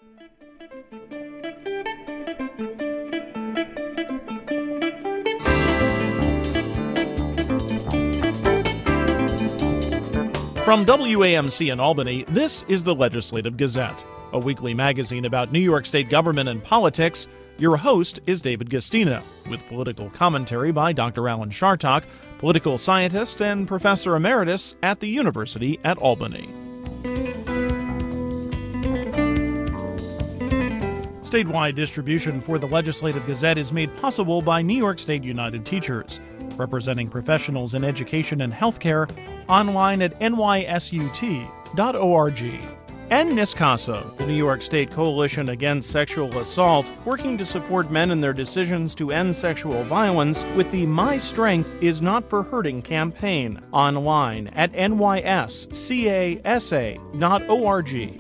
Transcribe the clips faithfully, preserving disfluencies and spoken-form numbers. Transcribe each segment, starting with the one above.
From W A M C in Albany, this is the Legislative Gazette, a weekly magazine about New York State government and politics. Your host is David Gastina, with political commentary by Doctor Alan Chartock, political scientist and professor emeritus at the University at Albany. Statewide distribution for the Legislative Gazette is made possible by New York State United Teachers, representing professionals in education and healthcare, online at N Y S U T dot org. And NISCASA, the New York State Coalition Against Sexual Assault, working to support men in their decisions to end sexual violence with the My Strength Is Not for Hurting campaign, online at N Y S C A S A dot org.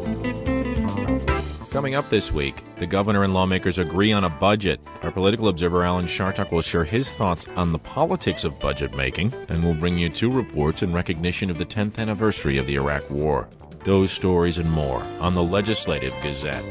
Coming up this week, the governor and lawmakers agree on a budget. Our political observer Alan Chartock will share his thoughts on the politics of budget making, and we'll bring you two reports in recognition of the tenth anniversary of the Iraq War. Those stories and more on the Legislative Gazette.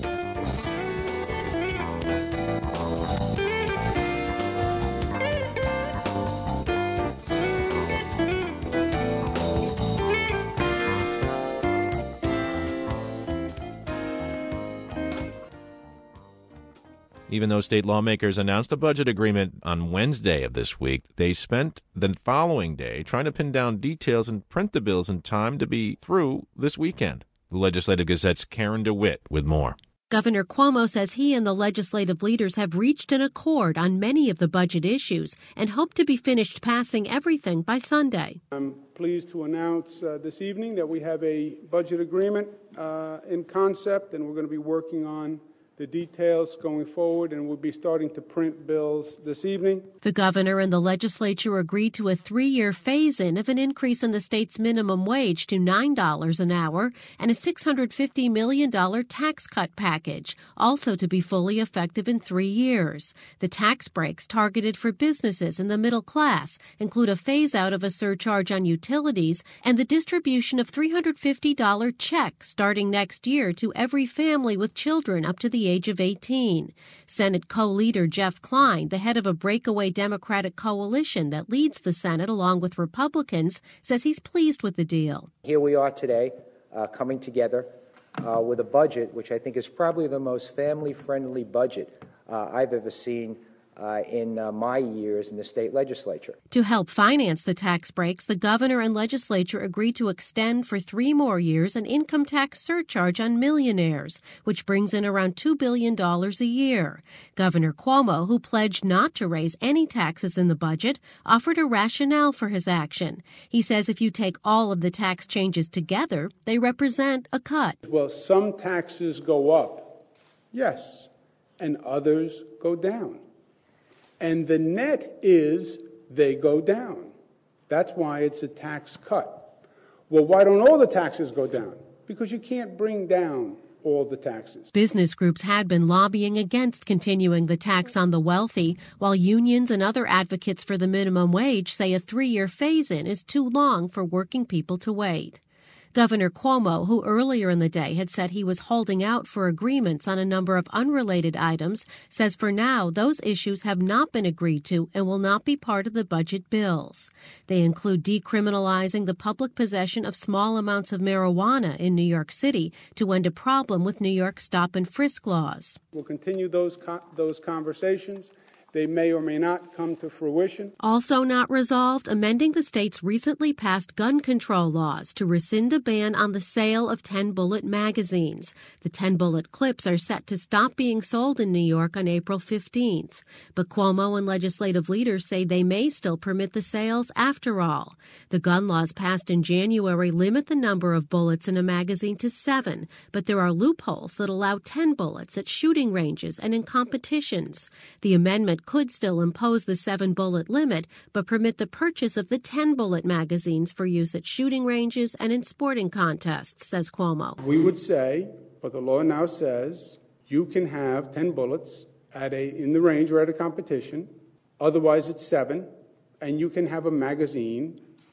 Even though state lawmakers announced a budget agreement on Wednesday of this week, they spent the following day trying to pin down details and print the bills in time to be through this weekend. The Legislative Gazette's Karen DeWitt with more. Governor Cuomo says he and the legislative leaders have reached an accord on many of the budget issues and hope to be finished passing everything by Sunday. I'm pleased to announce uh, this evening that we have a budget agreement uh, in concept, and we're going to be working on the details going forward, and we'll be starting to print bills this evening. The governor and the legislature agreed to a three-year phase-in of an increase in the state's minimum wage to nine dollars an hour and a six hundred fifty million dollars tax cut package, also to be fully effective in three years. The tax breaks targeted for businesses in the middle class include a phase-out of a surcharge on utilities and the distribution of three hundred fifty dollars check starting next year to every family with children up to the age of eighteen. Senate co-leader Jeff Klein, the head of a breakaway Democratic coalition that leads the Senate along with Republicans, says he's pleased with the deal. Here we are today, uh, coming together uh, with a budget which I think is probably the most family-friendly budget uh, I've ever seen Uh, in uh, my years in the state legislature. To help finance the tax breaks, the governor and legislature agreed to extend for three more years an income tax surcharge on millionaires, which brings in around two billion dollars a year. Governor Cuomo, who pledged not to raise any taxes in the budget, offered a rationale for his action. He says if you take all of the tax changes together, they represent a cut. Well, some taxes go up, yes, and others go down. And the net is they go down. That's why it's a tax cut. Well, why don't all the taxes go down? Because you can't bring down all the taxes. Business groups had been lobbying against continuing the tax on the wealthy, while unions and other advocates for the minimum wage say a three-year phase-in is too long for working people to wait. Governor Cuomo, who earlier in the day had said he was holding out for agreements on a number of unrelated items, says for now those issues have not been agreed to and will not be part of the budget bills. They include decriminalizing the public possession of small amounts of marijuana in New York City to end a problem with New York's stop and frisk laws. We'll continue those co- those conversations. They may or may not come to fruition. Also not resolved, amending the state's recently passed gun control laws to rescind a ban on the sale of ten-bullet magazines. The ten-bullet clips are set to stop being sold in New York on April fifteenth. But Cuomo and legislative leaders say they may still permit the sales after all. The gun laws passed in January limit the number of bullets in a magazine to seven, but there are loopholes that allow ten bullets at shooting ranges and in competitions. The amendment could still impose the seven-bullet limit, but permit the purchase of the ten-bullet magazines for use at shooting ranges and in sporting contests, says Cuomo. We would say, but the law now says, you can have ten bullets at a in the range or at a competition. Otherwise, it's seven, and you can have a magazine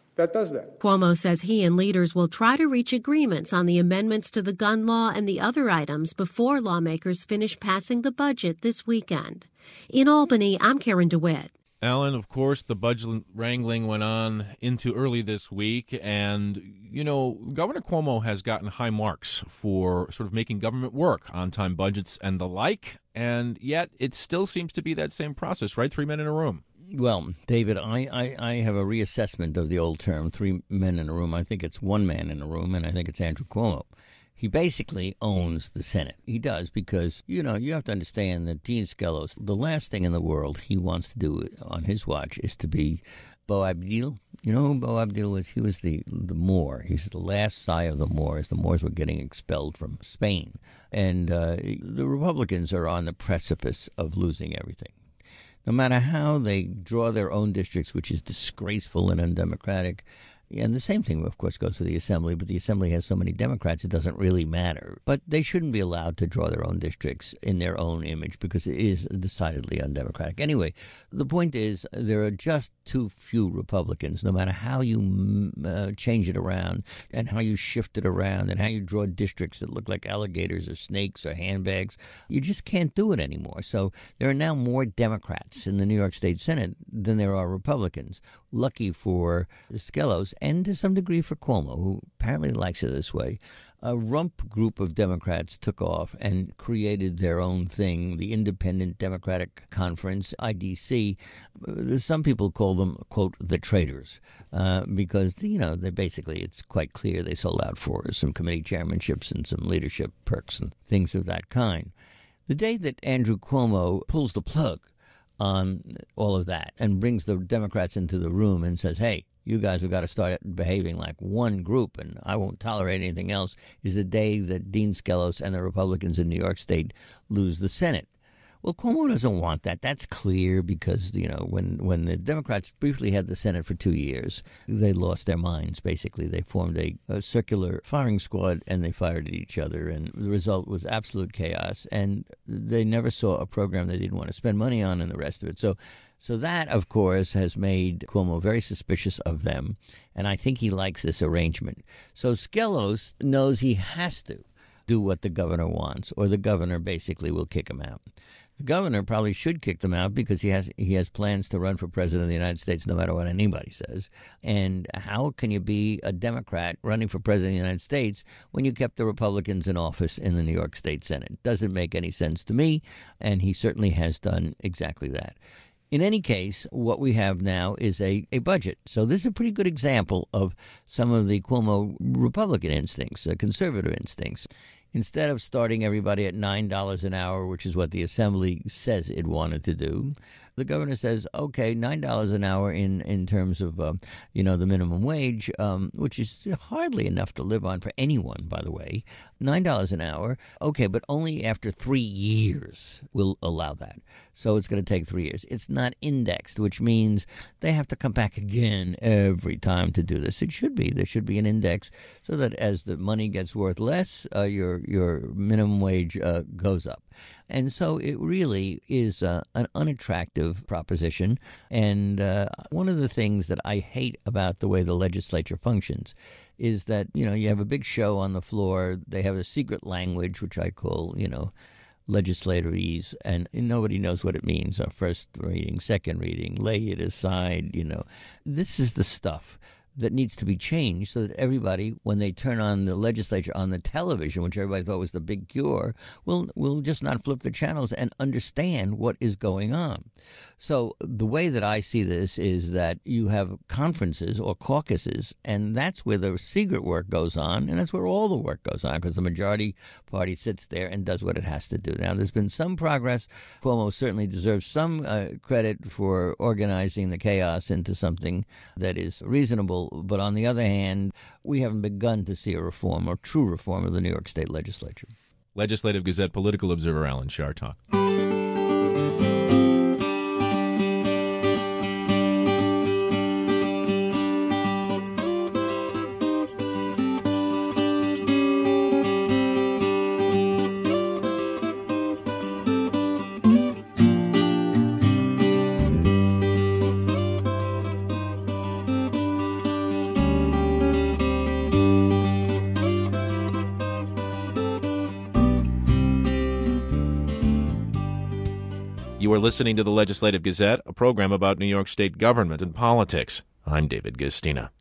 that does that. Cuomo says he and leaders will try to reach agreements on the amendments to the gun law and the other items before lawmakers finish passing the budget this weekend. In Albany, I'm Karen DeWitt. Alan, of course, the budget wrangling went on into early this week, and, you know, Governor Cuomo has gotten high marks for sort of making government work, on-time budgets and the like, and yet it still seems to be that same process, right? Three men in a room. Well, David, I, I, I have a reassessment of the old term, three men in a room. I think it's one man in a room, and I think it's Andrew Cuomo. He basically owns the Senate. He does because, you know, you have to understand that Dean Skelos, the last thing in the world he wants to do on his watch is to be Bo Abdil. You know who Bo Abdil was? He was the, the Moor. He's the last sigh of the Moors. The Moors were getting expelled from Spain. And uh, the Republicans are on the precipice of losing everything. No matter how they draw their own districts, which is disgraceful and undemocratic. And the same thing, of course, goes to the Assembly, but the Assembly has so many Democrats, it doesn't really matter. But they shouldn't be allowed to draw their own districts in their own image because it is decidedly undemocratic. Anyway, the point is there are just too few Republicans, no matter how you uh, change it around and how you shift it around and how you draw districts that look like alligators or snakes or handbags. You just can't do it anymore. So there are now more Democrats in the New York State Senate than there are Republicans. Lucky for Skelos, and to some degree for Cuomo, who apparently likes it this way, a rump group of Democrats took off and created their own thing, the Independent Democratic Conference, I D C. Some people call them, quote, the traitors, uh, because, you know, they basically, it's quite clear they sold out for some committee chairmanships and some leadership perks and things of that kind. The day that Andrew Cuomo pulls the plug on all of that and brings the Democrats into the room and says, hey, you guys have got to start behaving like one group and I won't tolerate anything else, is the day that Dean Skelos and the Republicans in New York State lose the Senate. Well, Cuomo doesn't want that. That's clear because, you know, when, when the Democrats briefly had the Senate for two years, they lost their minds, basically. They formed a, a circular firing squad and they fired at each other. And the result was absolute chaos. And they never saw a program they didn't want to spend money on and the rest of it. So so that, of course, has made Cuomo very suspicious of them. And I think he likes this arrangement. So Skelos knows he has to do what the governor wants, or the governor basically will kick him out. The governor probably should kick them out because he has he has plans to run for president of the United States no matter what anybody says. And how can you be a Democrat running for president of the United States when you kept the Republicans in office in the New York State Senate? Doesn't make any sense to me, and he certainly has done exactly that. In any case, what we have now is a, a budget. So this is a pretty good example of some of the Cuomo Republican instincts, uh, conservative instincts. Instead of starting everybody at nine dollars an hour, which is what the Assembly says it wanted to do, the governor says, okay, nine dollars an hour in, in terms of, uh, you know, the minimum wage, um, which is hardly enough to live on for anyone, by the way. nine dollars an hour, okay, but only after three years we'll allow that. So it's going to take three years. It's not indexed, which means they have to come back again every time to do this. It should be. There should be an index so that as the money gets worth less, uh, your your minimum wage uh, goes up. And so it really is uh, an unattractive proposition. And uh, one of the things that I hate about the way the legislature functions is that, you know, you have a big show on the floor. They have a secret language, which I call, you know, legislatorese, and nobody knows what it means. Our first reading, second reading, lay it aside, you know. This is the stuff that needs to be changed so that everybody, when they turn on the legislature on the television, which everybody thought was the big cure, will will just not flip the channels and understand what is going on. So the way that I see this is that you have conferences or caucuses, and that's where the secret work goes on, and that's where all the work goes on, because the majority party sits there and does what it has to do. Now, there's been some progress. Cuomo certainly deserves some uh, credit for organizing the chaos into something that is reasonable. But on the other hand, we haven't begun to see a reform or true reform of the New York State legislature. Legislative Gazette political observer Alan Chartock. You are listening to the Legislative Gazette, a program about New York State government and politics. I'm David Guistina.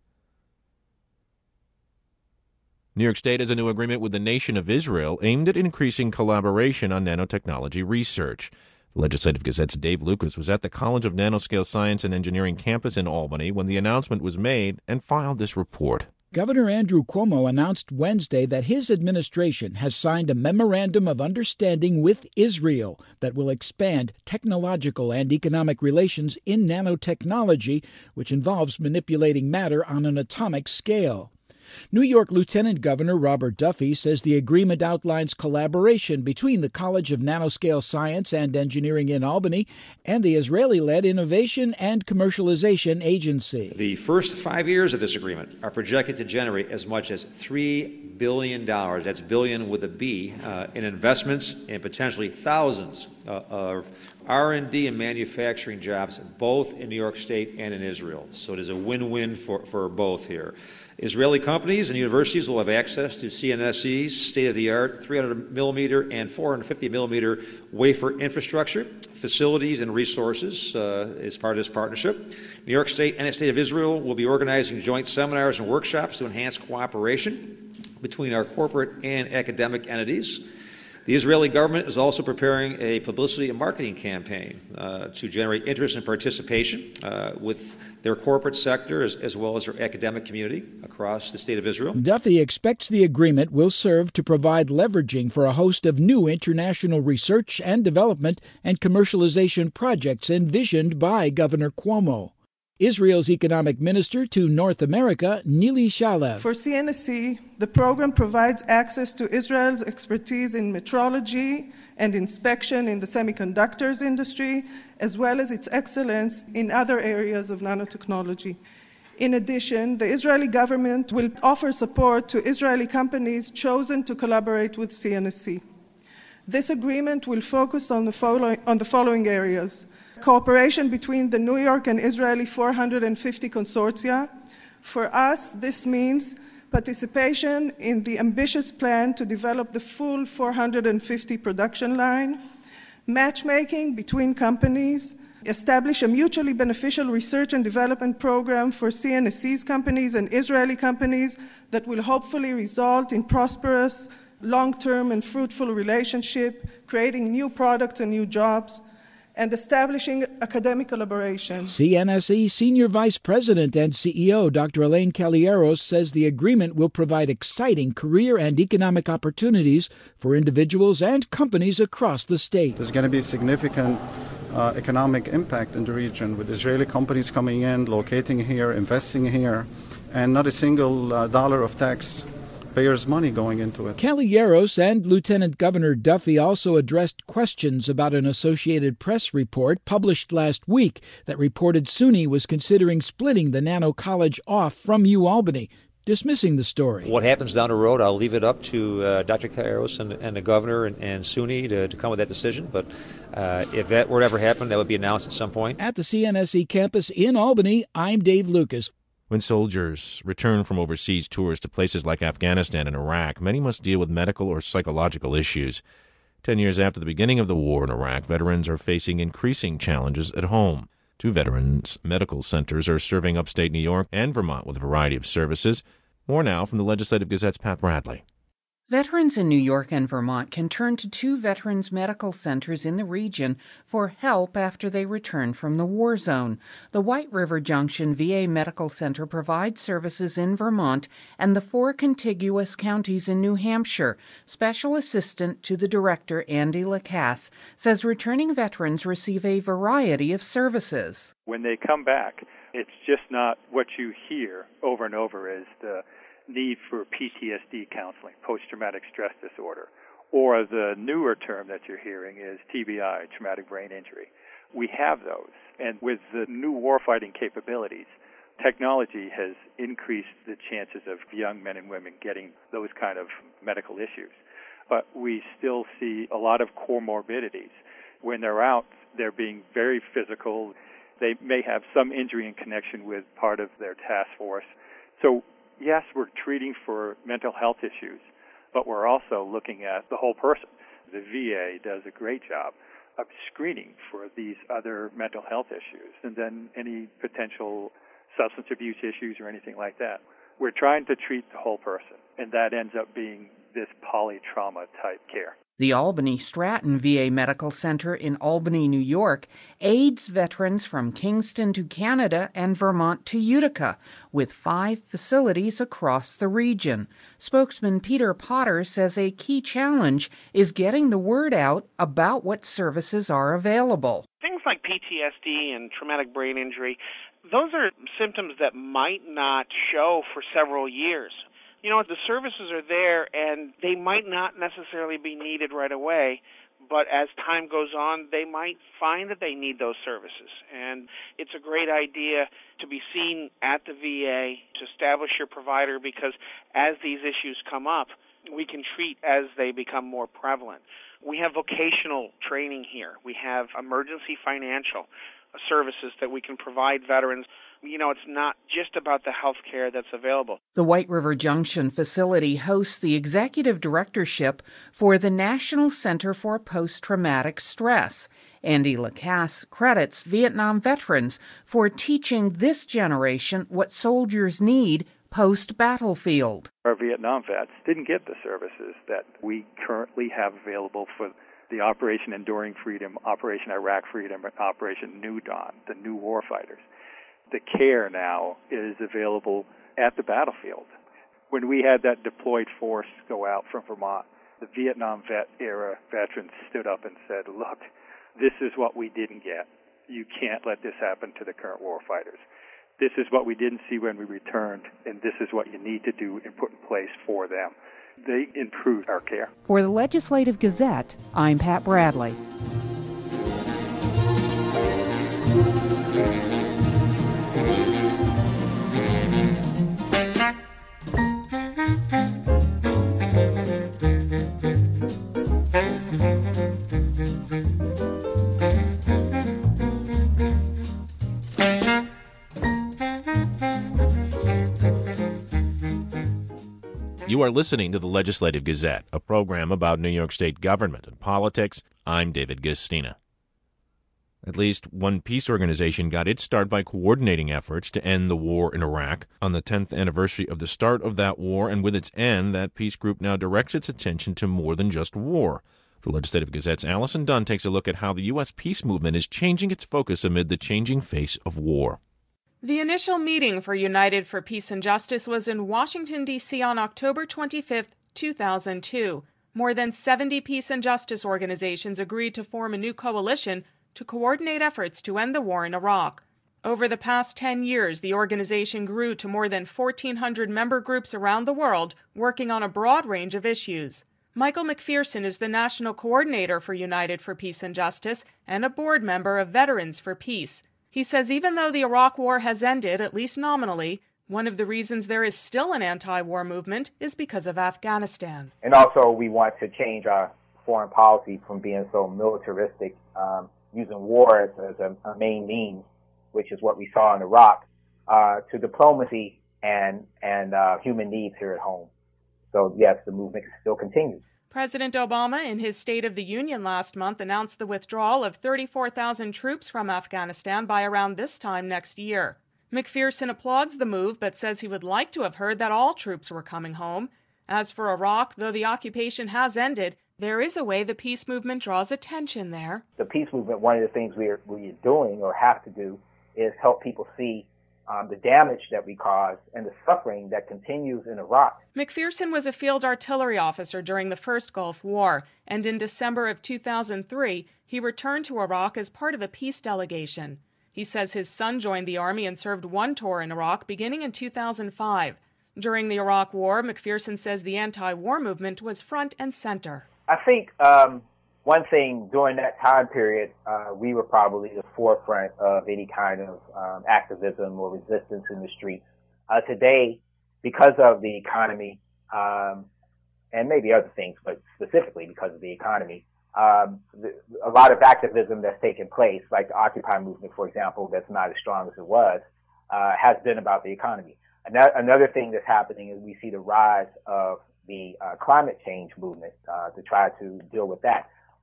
New York State has a new agreement with the Nation of Israel aimed at increasing collaboration on nanotechnology research. The Legislative Gazette's Dave Lucas was at the College of Nanoscale Science and Engineering campus in Albany when the announcement was made and filed this report. Governor Andrew Cuomo announced Wednesday that his administration has signed a memorandum of understanding with Israel that will expand technological and economic relations in nanotechnology, which involves manipulating matter on an atomic scale. New York Lieutenant Governor Robert Duffy says the agreement outlines collaboration between the College of Nanoscale Science and Engineering in Albany and the Israeli-led Innovation and Commercialization Agency. The first five years of this agreement are projected to generate as much as three billion dollars, that's billion with a B, uh, in investments and potentially thousands uh, of R and D and manufacturing jobs, both in New York State and in Israel. So it is a win-win for, for both here. Israeli companies and universities will have access to C N S E's state-of-the-art three hundred millimeter and four hundred fifty millimeter wafer infrastructure, facilities, and resources uh, as part of this partnership. New York State and the State of Israel will be organizing joint seminars and workshops to enhance cooperation between our corporate and academic entities. The Israeli government is also preparing a publicity and marketing campaign uh, to generate interest and participation uh, with their corporate sector as, as well as their academic community across the state of Israel. Duffy expects the agreement will serve to provide leveraging for a host of new international research and development and commercialization projects envisioned by Governor Cuomo. Israel's economic minister to North America, Nili Shalev. For C N S E, the program provides access to Israel's expertise in metrology and inspection in the semiconductors industry, as well as its excellence in other areas of nanotechnology. In addition, the Israeli government will offer support to Israeli companies chosen to collaborate with C N S E. This agreement will focus on the following, on the following areas: cooperation between the New York and Israeli four hundred fifty consortia. For us, this means participation in the ambitious plan to develop the full four hundred fifty production line, matchmaking between companies, establish a mutually beneficial research and development program for C N S E's companies and Israeli companies that will hopefully result in prosperous, long-term and fruitful relationship, creating new products and new jobs, and establishing academic collaboration. C N S E Senior Vice President and C E O Doctor Elaine Kalieros says the agreement will provide exciting career and economic opportunities for individuals and companies across the state. There's going to be significant uh, economic impact in the region with Israeli companies coming in, locating here, investing here, and not a single uh, dollar of tax payers' money going into it. Kalieros and Lieutenant Governor Duffy also addressed questions about an Associated Press report published last week that reported SUNY was considering splitting the Nano College off from UAlbany, dismissing the story. What happens down the road, I'll leave it up to uh, Doctor Kalieros and, and the governor and, and SUNY to, to come with that decision. But uh, if that were to ever happen, that would be announced at some point. At the C N S E campus in Albany, I'm Dave Lucas. When soldiers return from overseas tours to places like Afghanistan and Iraq, many must deal with medical or psychological issues. Ten years after the beginning of the war in Iraq, veterans are facing increasing challenges at home. Two veterans' medical centers are serving upstate New York and Vermont with a variety of services. More now from the Legislative Gazette's Pat Bradley. Veterans in New York and Vermont can turn to two veterans' medical centers in the region for help after they return from the war zone. The White River Junction V A Medical Center provides services in Vermont and the four contiguous counties in New Hampshire. Special Assistant to the Director, Andy Lacasse, says returning veterans receive a variety of services. When they come back, it's just not what you hear over and over is the need for P T S D counseling, post-traumatic stress disorder, or the newer term that you're hearing is T B I, traumatic brain injury. We have those, and with the new warfighting capabilities, technology has increased the chances of young men and women getting those kind of medical issues. But we still see a lot of comorbidities. When they're out, they're being very physical. They may have some injury in connection with part of their task force. So yes, we're treating for mental health issues, but we're also looking at the whole person. The V A does a great job of screening for these other mental health issues, and then any potential substance abuse issues or anything like that. We're trying to treat the whole person, and that ends up being this polytrauma type care. The Albany Stratton V A Medical Center in Albany, New York, aids veterans from Kingston to Canada and Vermont to Utica, with five facilities across the region. Spokesman Peter Potter says a key challenge is getting the word out about what services are available. Things like P T S D and traumatic brain injury, those are symptoms that might not show for several years. You know, the services are there, and they might not necessarily be needed right away, but as time goes on, they might find that they need those services. And it's a great idea to be seen at the V A, to establish your provider, because as these issues come up, we can treat as they become more prevalent. We have vocational training here. We have emergency financial services that we can provide veterans. You know, it's not just about the health care that's available. The White River Junction facility hosts the executive directorship for the National Center for Post-Traumatic Stress. Andy Lacasse credits Vietnam veterans for teaching this generation what soldiers need post-battlefield. Our Vietnam vets didn't get the services that we currently have available for the Operation Enduring Freedom, Operation Iraq Freedom, and Operation New Dawn, the new warfighters. The care now is available at the battlefield. When we had that deployed force go out from Vermont, the Vietnam vet era veterans stood up and said, look, this is what we didn't get. You can't let this happen to the current warfighters. This is what we didn't see when we returned, and this is what you need to do and put in place for them. They improved our care. For the Legislative Gazette, I'm Pat Bradley. You are listening to the Legislative Gazette, a program about New York State government and politics. I'm David Gastina. At least one peace organization got its start by coordinating efforts to end the war in Iraq. On the tenth anniversary of the start of that war, and with its end, that peace group now directs its attention to more than just war. The Legislative Gazette's Allison Dunn takes a look at how the U S peace movement is changing its focus amid the changing face of war. The initial meeting for United for Peace and Justice was in Washington, D C on October twenty-fifth, two thousand two. More than seventy peace and justice organizations agreed to form a new coalition to coordinate efforts to end the war in Iraq. Over the past ten years, the organization grew to more than fourteen hundred member groups around the world working on a broad range of issues. Michael McPherson is the national coordinator for United for Peace and Justice and a board member of Veterans for Peace. He says even though the Iraq War has ended, at least nominally, one of the reasons there is still an anti-war movement is because of Afghanistan. And also we want to change our foreign policy from being so militaristic, um, using war as, as a, a main means, which is what we saw in Iraq, uh, to diplomacy and, and uh, human needs here at home. So, yes, the movement still continues. President Obama, in his State of the Union last month, announced the withdrawal of thirty-four thousand troops from Afghanistan by around this time next year. McPherson applauds the move, but says he would like to have heard that all troops were coming home. As for Iraq, though the occupation has ended, there is a way the peace movement draws attention there. The peace movement, one of the things we're, we're doing or have to do is help people see Um, the damage that we cause and the suffering that continues in Iraq. McPherson was a field artillery officer during the first Gulf War, and in December of two thousand three, he returned to Iraq as part of a peace delegation. He says his son joined the Army and served one tour in Iraq beginning in two thousand five. During the Iraq War, McPherson says the anti-war movement was front and center. I think um, one thing during that time period, uh, we were probably the forefront of any kind of um, activism or resistance in the streets. Uh, today, because of the economy, um, and maybe other things, but specifically because of the economy, um, the, a lot of activism that's taken place, like the Occupy movement, for example, that's not as strong as it was, uh, has been about the economy. Another, another thing that's happening is we see the rise of the uh, climate change movement uh, to try to deal with that.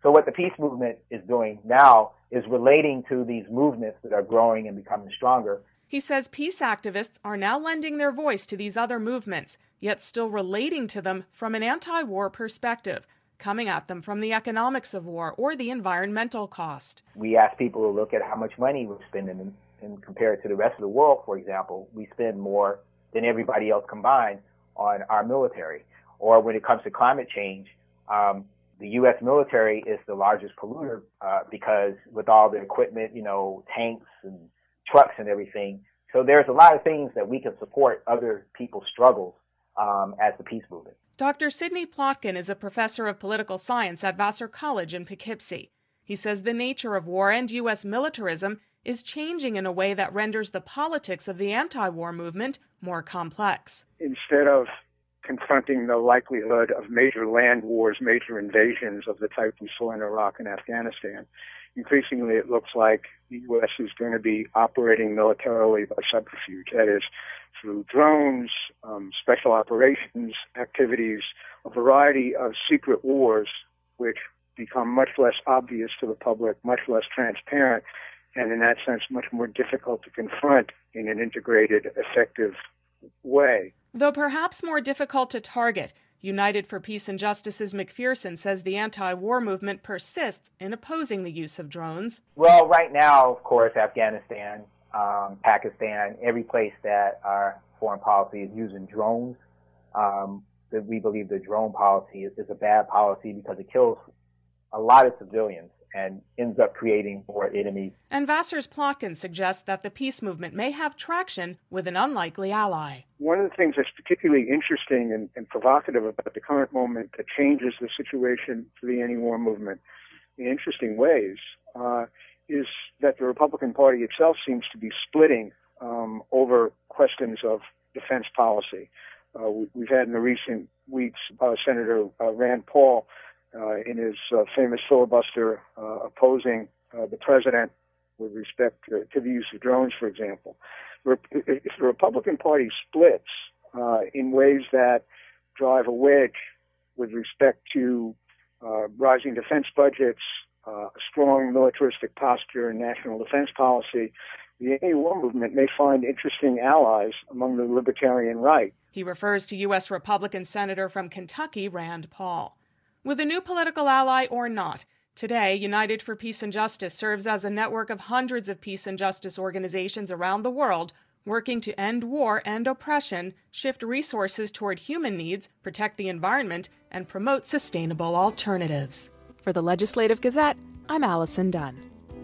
So what the peace movement is doing now is relating to these movements that are growing and becoming stronger. He says peace activists are now lending their voice to these other movements, yet still relating to them from an anti-war perspective, coming at them from the economics of war or the environmental cost. We ask people to look at how much money we're spending, and, and compare it to the rest of the world, for example. We spend more than everybody else combined on our military. Or when it comes to climate change, um, the U S military is the largest polluter uh, because with all the equipment, you know, tanks and trucks and everything. So there's a lot of things that we can support other people's struggles um, as the peace movement. Doctor Sidney Plotkin is a professor of political science at Vassar College in Poughkeepsie. He says the nature of war and U S militarism is changing in a way that renders the politics of the anti-war movement more complex. Instead of confronting the likelihood of major land wars, major invasions of the type we saw in Iraq and Afghanistan, increasingly it looks like the U S is going to be operating militarily by subterfuge. That is, through drones, um, special operations activities, a variety of secret wars which become much less obvious to the public, much less transparent, and in that sense much more difficult to confront in an integrated, effective way. Though perhaps more difficult to target, United for Peace and Justice's McPherson says the anti-war movement persists in opposing the use of drones. Well, right now, of course, Afghanistan, um, Pakistan, every place that our foreign policy is using drones, um, that we believe the drone policy is, is a bad policy because it kills a lot of civilians and ends up creating more enemies. And Vassar's Plotkin suggests that the peace movement may have traction with an unlikely ally. One of the things that's particularly interesting and, and provocative about the current moment that changes the situation for the anti-war movement in interesting ways uh, is that the Republican Party itself seems to be splitting um, over questions of defense policy. Uh, we, we've had in the recent weeks uh, Senator uh, Rand Paul Uh, in his uh, famous filibuster uh, opposing uh, the president with respect to, to the use of drones, for example. If the Republican Party splits uh, in ways that drive a wedge with respect to uh, rising defense budgets, uh, a strong militaristic posture and national defense policy, the anti-war movement may find interesting allies among the libertarian right. He refers to U S Republican Senator from Kentucky, Rand Paul. With a new political ally or not, today, United for Peace and Justice serves as a network of hundreds of peace and justice organizations around the world working to end war and oppression, shift resources toward human needs, protect the environment, and promote sustainable alternatives. For the Legislative Gazette, I'm Allison Dunn.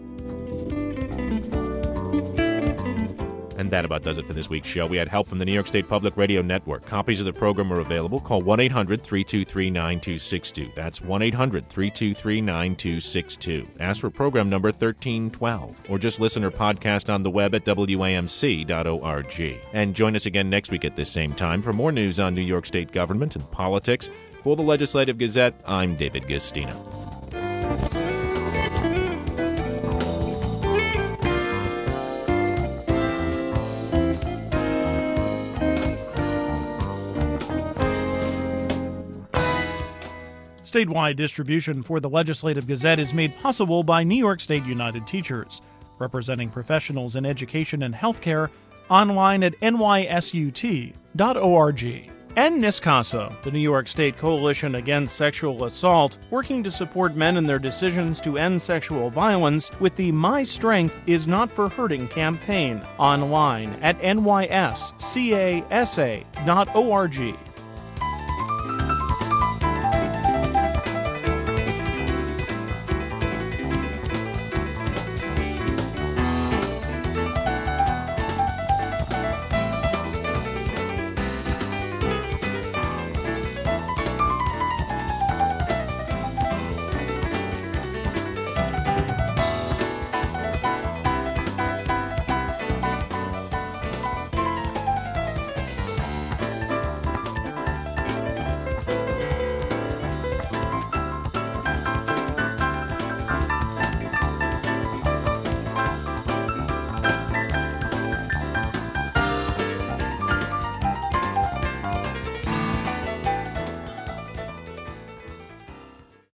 And that about does it for this week's show. We had help from the New York State Public Radio Network. Copies of the program are available. Call one eight hundred three two three nine two six two. That's one eight hundred three two three nine two six two. Ask for program number thirteen twelve. Or just listen or podcast on the web at W A M C dot org. And join us again next week at this same time for more news on New York State government and politics. For the Legislative Gazette, I'm David Gustino. Statewide distribution for the Legislative Gazette is made possible by New York State United Teachers, representing professionals in education and healthcare, online at N Y S U T dot org. And NISCASA, the New York State Coalition Against Sexual Assault, working to support men in their decisions to end sexual violence with the My Strength Is Not for Hurting campaign, online at N Y S C A S A dot org.